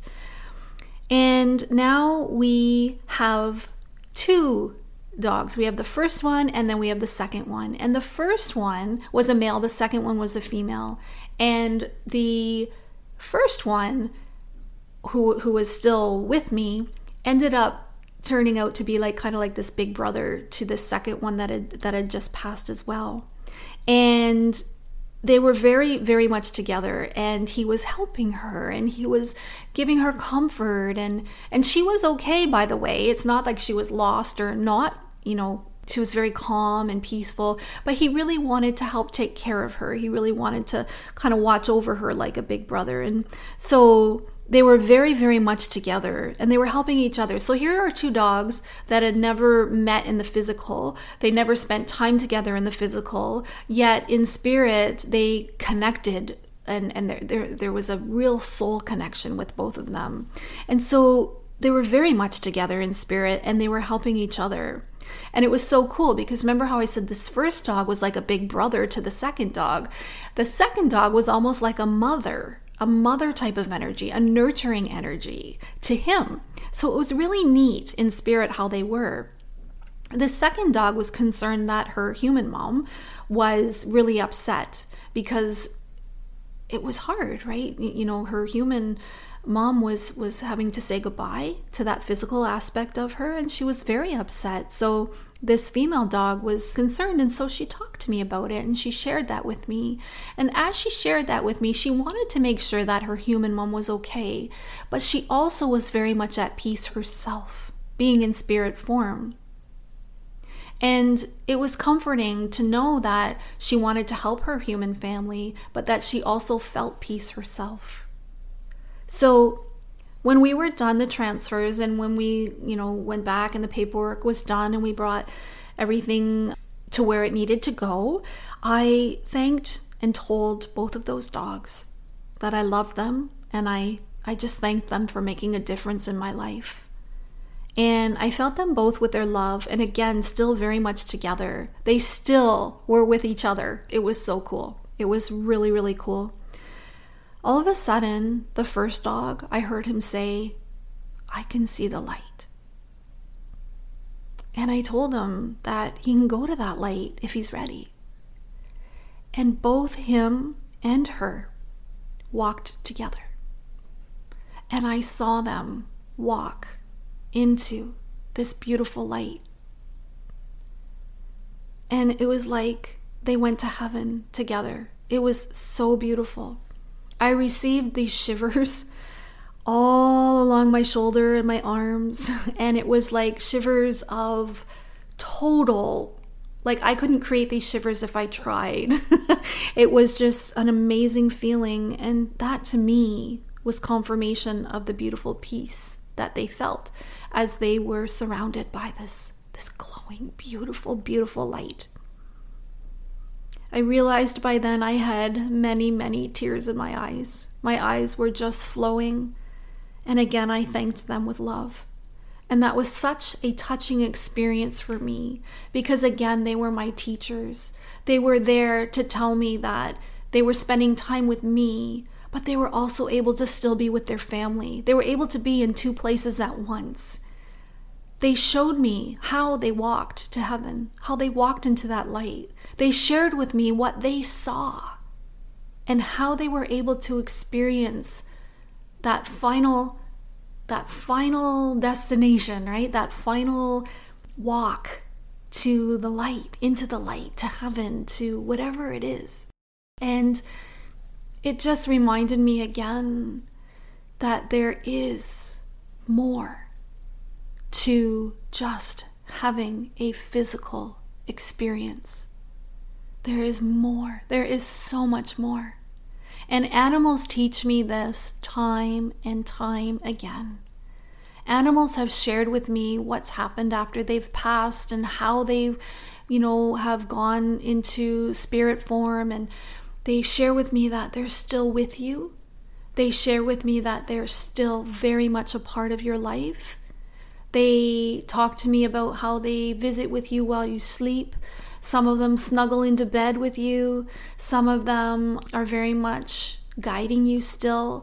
And now we have 2 dogs. We have the first one, and then we have the second one. And the first one was a male, the second one was a female. And the first one, who was still with me, ended up turning out to be kind of like this big brother to the second one that had just passed as well. And they were very, very much together, and he was helping her, and he was giving her comfort, and she was okay, by the way. It's not like she was lost or not, she was very calm and peaceful, but he really wanted to help take care of her. He really wanted to kind of watch over her like a big brother. And so they were very, very much together, and they were helping each other. So here are 2 dogs that had never met in the physical. They never spent time together in the physical, yet in spirit they connected, and there was a real soul connection with both of them. And so they were very much together in spirit, and they were helping each other. And it was so cool because remember how I said this first dog was like a big brother to the second dog? The second dog was almost like a mother type of energy, a nurturing energy to him. So it was really neat in spirit how they were. The second dog was concerned that her human mom was really upset because it was hard, right? Her human mom was having to say goodbye to that physical aspect of her, and she was very upset. So this female dog was concerned, and so she talked to me about it, and she shared that with me. And as she shared that with me, she wanted to make sure that her human mom was okay, but she also was very much at peace herself, being in spirit form. And it was comforting to know that she wanted to help her human family, but that she also felt peace herself. So when we were done the transfers, and when we, went back and the paperwork was done and we brought everything to where it needed to go, I thanked and told both of those dogs that I loved them, and I just thanked them for making a difference in my life. And I felt them both with their love, and again, still very much together. They still were with each other. It was so cool. It was really, really cool. All of a sudden, the first dog, I heard him say, "I can see the light." And I told him that he can go to that light if he's ready. And both him and her walked together. And I saw them walk into this beautiful light. And it was like they went to heaven together. It was so beautiful. I received these shivers all along my shoulder and my arms, and it was like shivers of total, like I couldn't create these shivers if I tried. It was just an amazing feeling, and that to me was confirmation of the beautiful peace that they felt as they were surrounded by this glowing, beautiful, beautiful light. I realized by then I had many, many tears in my eyes. My eyes were just flowing. And again, I thanked them with love. And that was such a touching experience for me, because again, they were my teachers. They were there to tell me that they were spending time with me, but they were also able to still be with their family. They were able to be in two places at once. They showed me how they walked to heaven, how they walked into that light. They shared with me what they saw and how they were able to experience that final destination, right? That final walk to the light, into the light, to heaven, to whatever it is. And it just reminded me again that there is more to just having a physical experience. There is more. There is so much more. And animals teach me this time and time again. Animals have shared with me what's happened after they've passed and how they, have gone into spirit form, and they share with me that they're still with you. They share with me that they're still very much a part of your life. They talk to me about how they visit with you while you sleep. Some of them snuggle into bed with you. Some of them are very much guiding you still.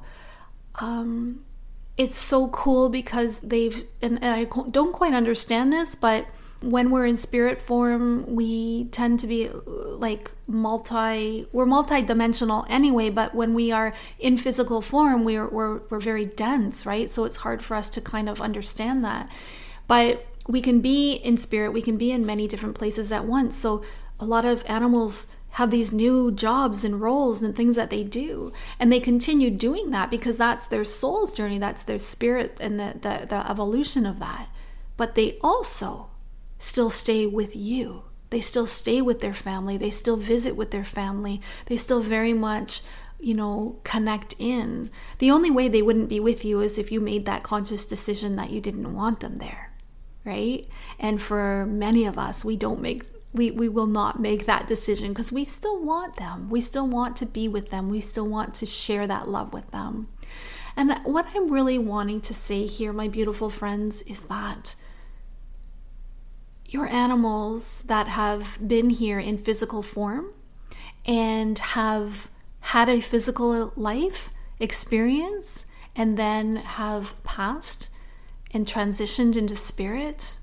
It's so cool because and I don't quite understand this, but when we're in spirit form, we tend to be like we're multi-dimensional anyway, but when we are in physical form, we're very dense, right? So it's hard for us to kind of understand that. But we can be in spirit, we can be in many different places at once. So a lot of animals have these new jobs and roles and things that they do, and they continue doing that because that's their soul's journey, that's their spirit and the evolution of that. But they also still stay with you. They still stay with their family. They still visit with their family. They still very much, connect in. The only way they wouldn't be with you is if you made that conscious decision that you didn't want them there, right? And for many of us, we will not make that decision because we still want them. We still want to be with them. We still want to share that love with them. And what I'm really wanting to say here, my beautiful friends, is that your animals that have been here in physical form and have had a physical life experience and then have passed and transitioned into spirit,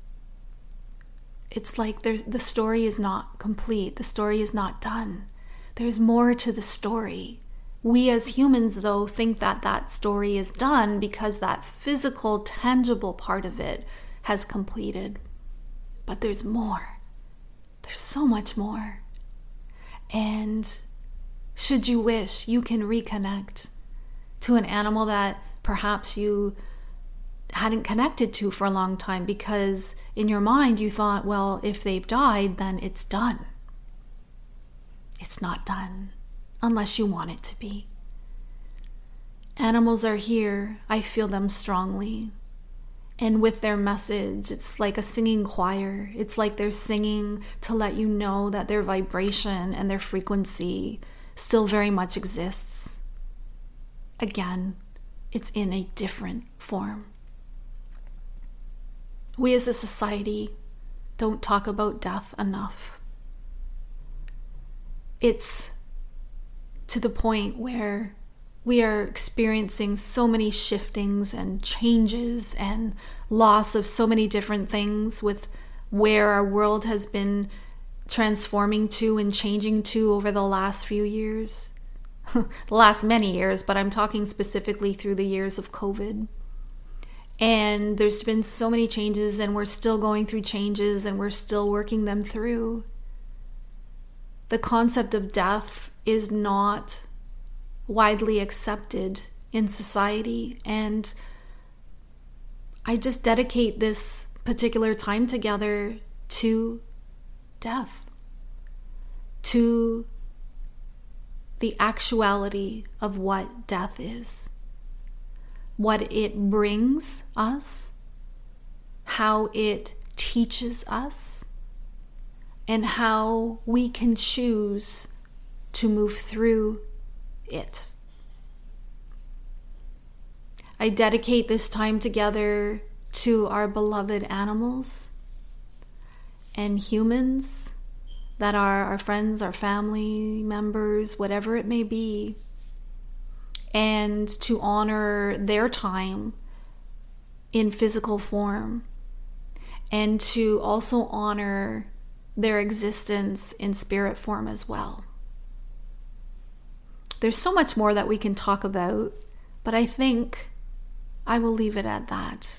it's like the story is not complete. The story is not done. There's more to the story. We as humans, though, think that story is done because that physical, tangible part of it has completed. But there's more. There's so much more. And should you wish, you can reconnect to an animal that perhaps you hadn't connected to for a long time, because in your mind you thought, well, if they've died, then it's done. It's not done unless you want it to be. Animals are here. I feel them strongly. And with their message, it's like a singing choir. It's like they're singing to let you know that their vibration and their frequency still very much exists. Again, it's in a different form. We as a society don't talk about death enough. It's to the point where we are experiencing so many shiftings and changes and loss of so many different things with where our world has been transforming to and changing to over the last few years. The last many years, but I'm talking specifically through the years of COVID. And there's been so many changes, and we're still going through changes, and we're still working them through. The concept of death is not widely accepted in society, and I just dedicate this particular time together to death, to the actuality of what death is, what it brings us, how it teaches us, and how we can choose to move through it. I dedicate this time together to our beloved animals and humans that are our friends, our family members, whatever it may be, and to honor their time in physical form, and to also honor their existence in spirit form as well. There's so much more that we can talk about, but I think I will leave it at that.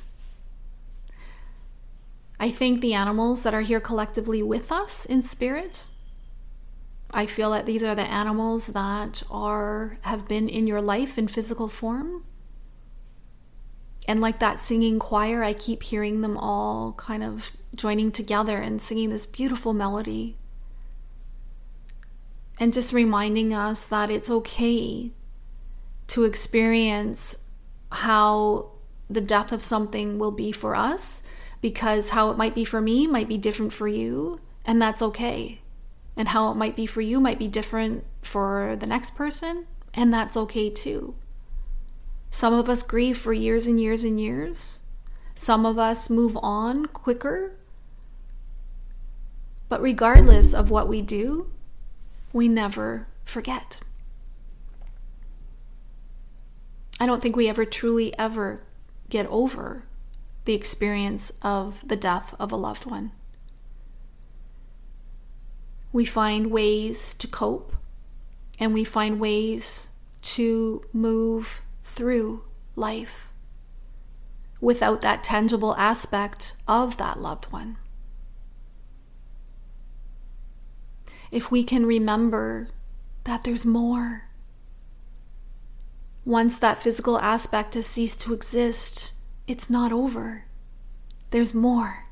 I thank the animals that are here collectively with us in spirit. I feel that these are the animals that have been in your life in physical form. And like that singing choir, I keep hearing them all kind of joining together and singing this beautiful melody. And just reminding us that it's okay to experience how the death of something will be for us, because how it might be for me might be different for you, and that's okay. And how it might be for you might be different for the next person, and that's okay too. Some of us grieve for years and years and years. Some of us move on quicker. But regardless of what we do, we never forget. I don't think we ever truly ever get over the experience of the death of a loved one. We find ways to cope, and we find ways to move through life without that tangible aspect of that loved one. If we can remember that there's more, once that physical aspect has ceased to exist, it's not over. There's more.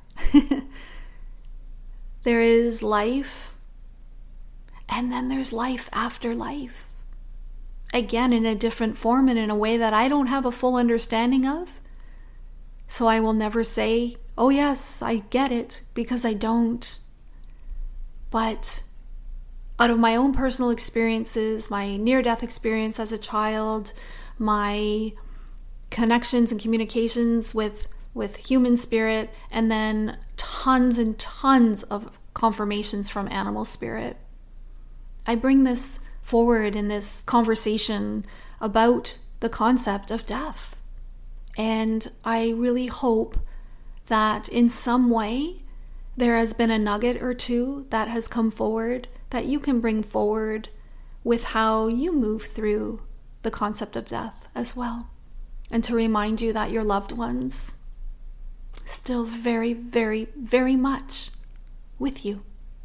There is life, and then there's life after life. Again, in a different form and in a way that I don't have a full understanding of. So I will never say, oh yes, I get it, because I don't. But out of my own personal experiences, my near-death experience as a child, my connections and communications with human spirit, and then tons and tons of confirmations from animal spirit, I bring this forward in this conversation about the concept of death. And I really hope that in some way there has been a nugget or two that has come forward that you can bring forward with how you move through the concept of death as well. And to remind you that your loved ones still very, very, very much with you.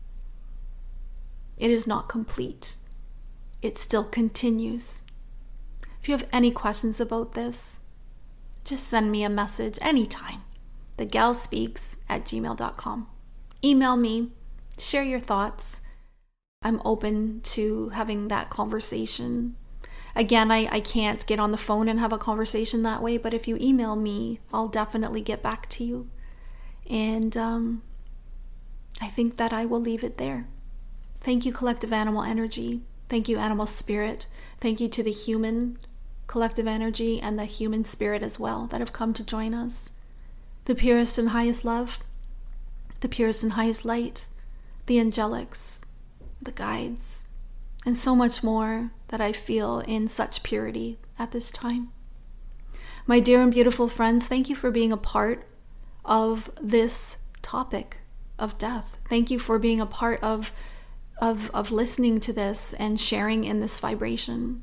It is not complete. It still continues. If you have any questions about this, just send me a message anytime. thegalspeaks@gmail.com. Email me, share your thoughts. I'm open to having that conversation. Again, I can't get on the phone and have a conversation that way, but if you email me, I'll definitely get back to you. And I think that I will leave it there. Thank you, collective animal energy. Thank you, animal spirit. Thank you to the human collective energy and the human spirit as well that have come to join us. The purest and highest love, the purest and highest light, the angelics, the guides, and so much more that I feel in such purity at this time. My dear and beautiful friends, thank you for being a part of this topic of death. Thank you for being a part of listening to this and sharing in this vibration.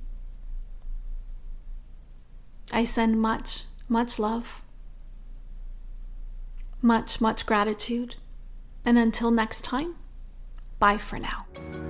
I send much, much love, much, much gratitude. And until next time, bye for now.